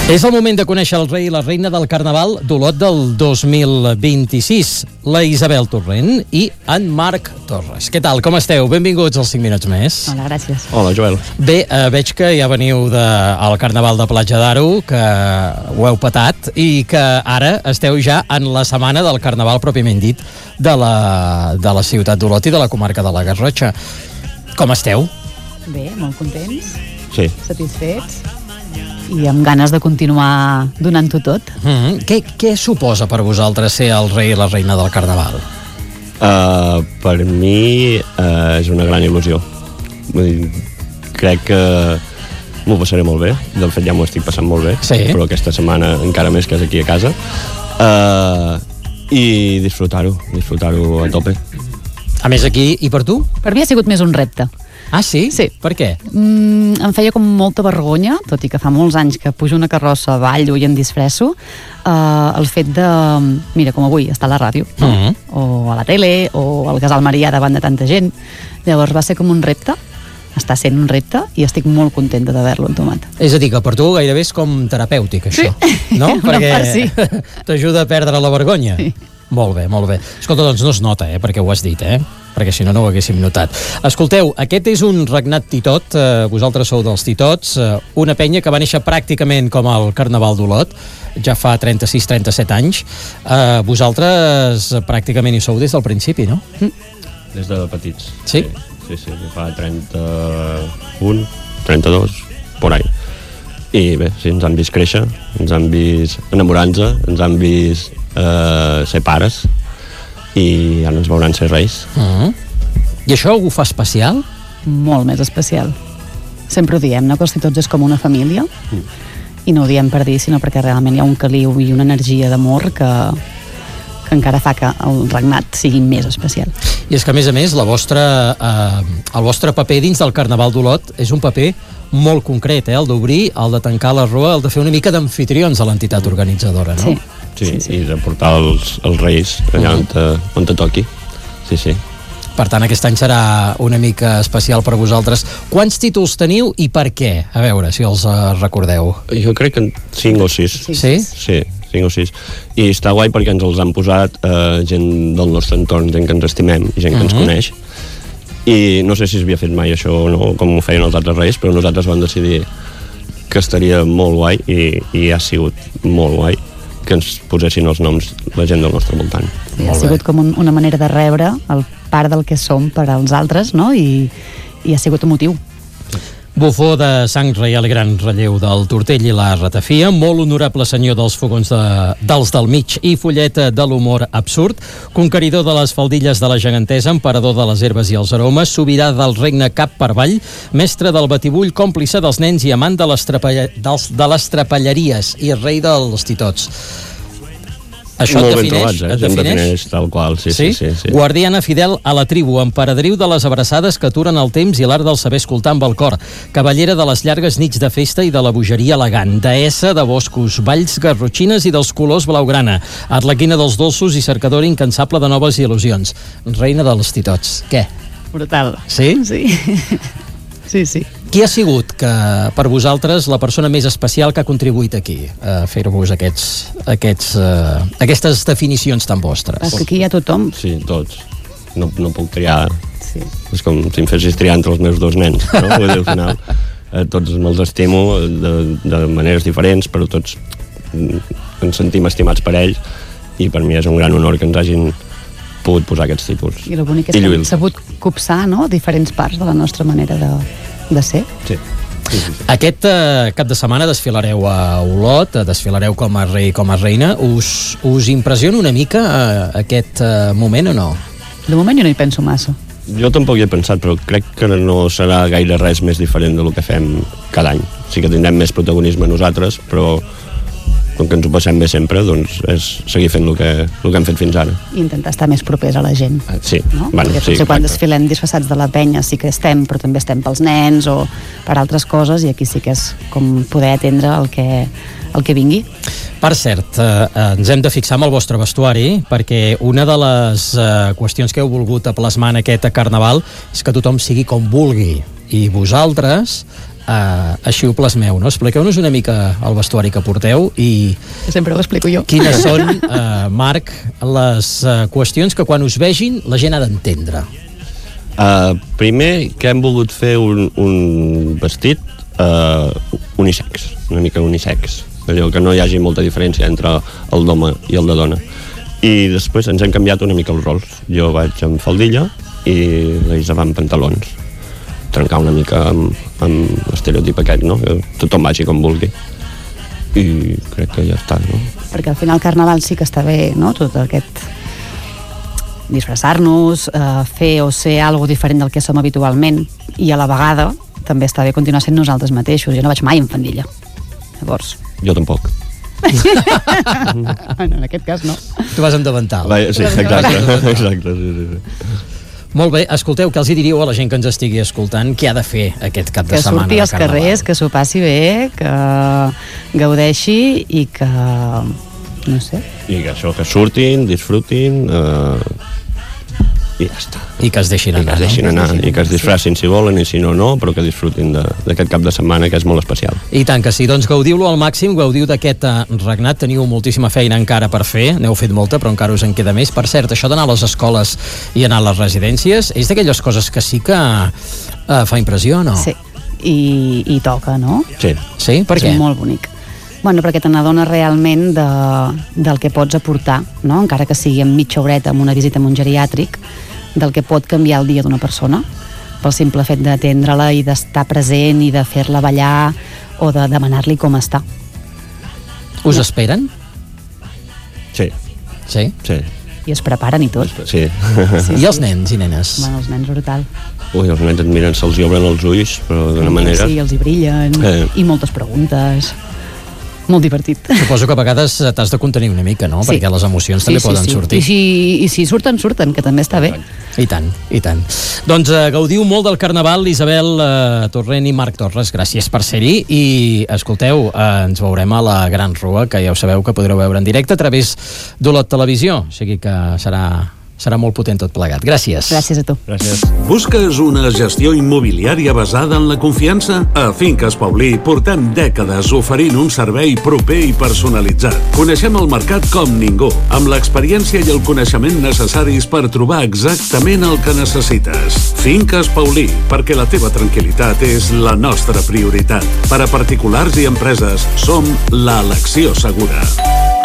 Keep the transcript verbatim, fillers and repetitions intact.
És el moment de conèixer el rei i la reina del Carnaval d'Olot del dos mil vint-i-sis, la Isabel Torrent i en Marc Torres. Què tal, com esteu? Benvinguts als cinc minuts més. Hola, gràcies. Hola, Joel. Bé, eh, veig que ja veniu de, al Carnaval de Platja d'Aro, que ho heu petat, i que ara esteu ja en la setmana del Carnaval pròpiament dit de la, de la ciutat d'Olot i de la comarca de la Garrotxa. Com esteu? Bé, molt contents, Sí. satisfets i amb ganes de continuar donant-ho tot. Mm-hmm. Què, què suposa per vosaltres ser el rei i la reina del Carnaval? Uh, per mi uh, és una gran il·lusió. Vull dir, crec que m'ho passaré molt bé. De fet, ja m'ho estic passant molt bé. Sí. Però aquesta setmana encara més que és aquí a casa. Uh, I disfrutar-ho, disfrutar-ho a tope. A més aquí, i per tu? Per mi ha sigut més un repte. Ah, sí? Sí. Per què? Mm, em feia com molta vergonya, tot i que fa molts anys que pujo una carrossa, ballo i em disfresso, eh, el fet de, mira, com avui, estar a la ràdio, no? Mm-hmm. O a la tele, o al Casal Marià davant de tanta gent. Llavors va ser com un repte, està sent un repte, i estic molt contenta d'haver-lo entomat. És a dir, que per tu gairebé és com terapèutic, això. Sí. No? Una Perquè part sí. t'ajuda a perdre la vergonya. Sí. Molt bé, molt bé. Escolta, doncs no es nota, eh, perquè ho has dit, eh? Perquè si no, no ho haguéssim notat. Escolteu, aquest és un regnat titot, eh, vosaltres sou dels titots, eh, una penya que va néixer pràcticament com el Carnaval d'Olot, ja fa trenta-sis trenta-set anys. Eh, vosaltres eh, pràcticament hi sou des del principi, no? Des de petits. Sí? Sí, sí, sí, fa trenta-un, trenta-dos, por ahí. I bé, sí, ens han vist créixer, ens han vist enamorar-nos, ens han vist eh, ser pares, i ara ens veuran ser reis. Uh-huh. I això ho fa especial? Molt més especial. Sempre ho diem, no? Que els titots és com una família, Mm. i no ho diem per dir, sinó perquè realment hi ha un caliu i una energia d'amor que, que encara fa que el regnat sigui més especial. I és que, a més a més, la vostra, eh, el vostre paper dins del Carnaval d'Olot és un paper molt concret, eh? El d'obrir, el de tancar la rua, el de fer una mica d'amfitrions a l'entitat organitzadora, no? Sí. Sí, Sí, sí. i de portar els, els reis allà on te, on te toqui. Sí, sí. Per tant, aquest any serà una mica especial per vosaltres. Quants títols teniu i per què? A veure, si els uh, recordeu. Jo crec que cinc o sis. Sí. Sí? Sí, cinc o sis. I està guai perquè ens els han posat eh, gent del nostre entorn, gent que ens estimem i gent que ens Mhm. coneix. I no sé si s'havia fet mai això o no, com ho feien els altres reis, però nosaltres vam decidir que estaria molt guai i, i ha sigut molt guai que ens posessin els noms la gent del nostre voltant. Sí, ha Molt sigut bé. com un, una manera de rebre el part del que som per als altres, no? I, i ha sigut emotiu. Bufó de sang reial i gran relleu del Tortell i la Ratafia, molt honorable senyor dels fogons de, dels del mig i folleta de l'humor absurd, conqueridor de les faldilles de la gegantesa, emperador de les herbes i els aromes, sobirà del regne cap per avall, mestre del batibull, còmplice dels nens i amant de les, trapella, dels, de les trapelleries i rei dels titots. Això molt et ben defineix? trobats, eh? Et Em defineix? defineix tal qual, sí, sí, sí. sí. Guardiana fidel a la tribu, emperadriu de les abraçades que aturen el temps i l'art del saber escoltar amb el cor, cavallera de les llargues nits de festa i de la bogeria elegant, deessa de boscos, valls garrotxines i dels colors blaugrana, arlequina dels dolços i cercadora incansable de noves il·lusions, reina dels titots. Què? Brutal. Sí? Sí. Sí, sí. Qui ha sigut que, per vosaltres, la persona més especial que ha contribuït aquí a fer-vos aquests, aquests, uh, aquestes definicions tan vostres? És que aquí hi ha tothom. Sí, tots. No, no puc triar. Sí. És com si em fessis triar entre els meus dos nens, no? Vull dir, al final, eh, tots me'ls estimo de, de maneres diferents, però tots mm, ens sentim estimats per ells, i per mi és un gran honor que ens hagin pogut posar aquests títols. I el bonic és I que hem lluir. sabut copsar, no?, diferents parts de la nostra manera de, de ser. Sí. Sí, sí, sí. Aquest uh, cap de setmana desfilareu a Olot, uh, desfilareu com a rei, com a reina. Us, us impressiona una mica uh, aquest uh, moment o no? De moment jo no hi penso massa. Jo tampoc hi he pensat, però crec que no serà gaire res més diferent del que fem cada any. Sí que tindrem més protagonisme nosaltres, però com que ens ho passem bé sempre, doncs és seguir fent el que, el que hem fet fins ara. I intentar estar més propers a la gent. Sí, No? bueno, Perquè sí, potser quan exacte. desfilem disfressats de la penya sí que estem, però també estem pels nens o per altres coses, i aquí sí que és com poder atendre el que, el que vingui. Per cert, eh, ens hem de fixar amb el vostre vestuari, perquè una de les eh, qüestions que heu volgut a plasmar en aquest carnaval és que tothom sigui com vulgui. I vosaltres uh, així ho plasmeu, no? Expliqueu-nos una mica el vestuari que porteu i... Sempre ho explico jo. Quines són, uh, Marc, les uh, qüestions que quan us vegin la gent ha d'entendre? Uh, primer, que hem volgut fer un, un vestit uh, unisex, una mica unisex, allò que no hi hagi molta diferència entre el d'home i el de dona. I després ens hem canviat una mica els rols. Jo vaig amb faldilla i l'Isa va amb pantalons. Trencar una mica amb, amb l'estereotip aquest, no? Que tothom vagi com vulgui. I crec que ja està, no? Perquè al final Carnaval sí que està bé, no? Tot aquest disfressar-nos, eh, fer o ser algo diferent del que som habitualment, i a la vegada també està bé continuar sent nosaltres mateixos. Jo no vaig mai amb faldilla. Llavors... Jo tampoc. Bueno, en aquest cas no. Tu vas amb davantal. Va, sí, exacte, exacte, sí, sí, sí. Molt bé, escolteu, què els hi diríeu a la gent que ens estigui escoltant què ha de fer aquest cap de que setmana surti de als Carnaval? carrers, que s'ho passi bé, que gaudeixi i que... no sé. I que això, que surtin, disfrutin, eh, i ja està. I que es deixin I anar, que es deixin no? anar, i que es disfressin si volen i si no, no, però que disfrutin d'aquest cap de setmana que és molt especial. I tant que sí, doncs gaudiu-lo al màxim, gaudiu d'aquest uh, regnat, teniu moltíssima feina encara per fer, n'heu fet molta però encara us en queda més. Per cert, això d'anar a les escoles i anar a les residències és d'aquelles coses que sí que uh, fa impressió, no? Sí, i, i toca, no? Sí. Sí? Per què? És molt bonic. Bueno, perquè te n'adones realment de, del que pots aportar, no? Encara que sigui en mitja horeta amb una visita amb un geriàtric, del que pot canviar el dia d'una persona pel simple fet d'atendre-la i d'estar present i de fer-la ballar o de demanar-li com està. Us esperen? Sí, Sí? sí. I es preparen i tot. Sí. Sí, I els nens i nenes? Bueno, els nens brutal. Ui, els nens et miren, se'ls hi obren els ulls, però d'una manera... Sí, els hi brillen, Eh. i moltes preguntes. Molt divertit. Suposo que a vegades t'has de contenir una mica, no? Sí. Perquè les emocions Sí, també sí, poden sí. sortir. I si, I si surten, surten, que també està bé. I tant, i tant. Doncs uh, gaudiu molt del Carnaval, Isabel uh, Torrent i Marc Torres, gràcies per ser-hi, i escolteu, uh, ens veurem a la Gran Rua, que ja ho sabeu que podreu veure en directe a través d'Olot Televisió, o sigui que serà... serà molt potent tot plegat. Gràcies. Gràcies a tu. Gràcies. Busques una gestió immobiliària basada en la confiança? A Finques Paulí portem dècades oferint un servei proper i personalitzat. Coneixem el mercat com ningú, amb l'experiència i el coneixement necessaris per trobar exactament el que necessites. Finques Paulí, perquè la teva tranquil·litat és la nostra prioritat. Per a particulars i empreses, som l'elecció segura.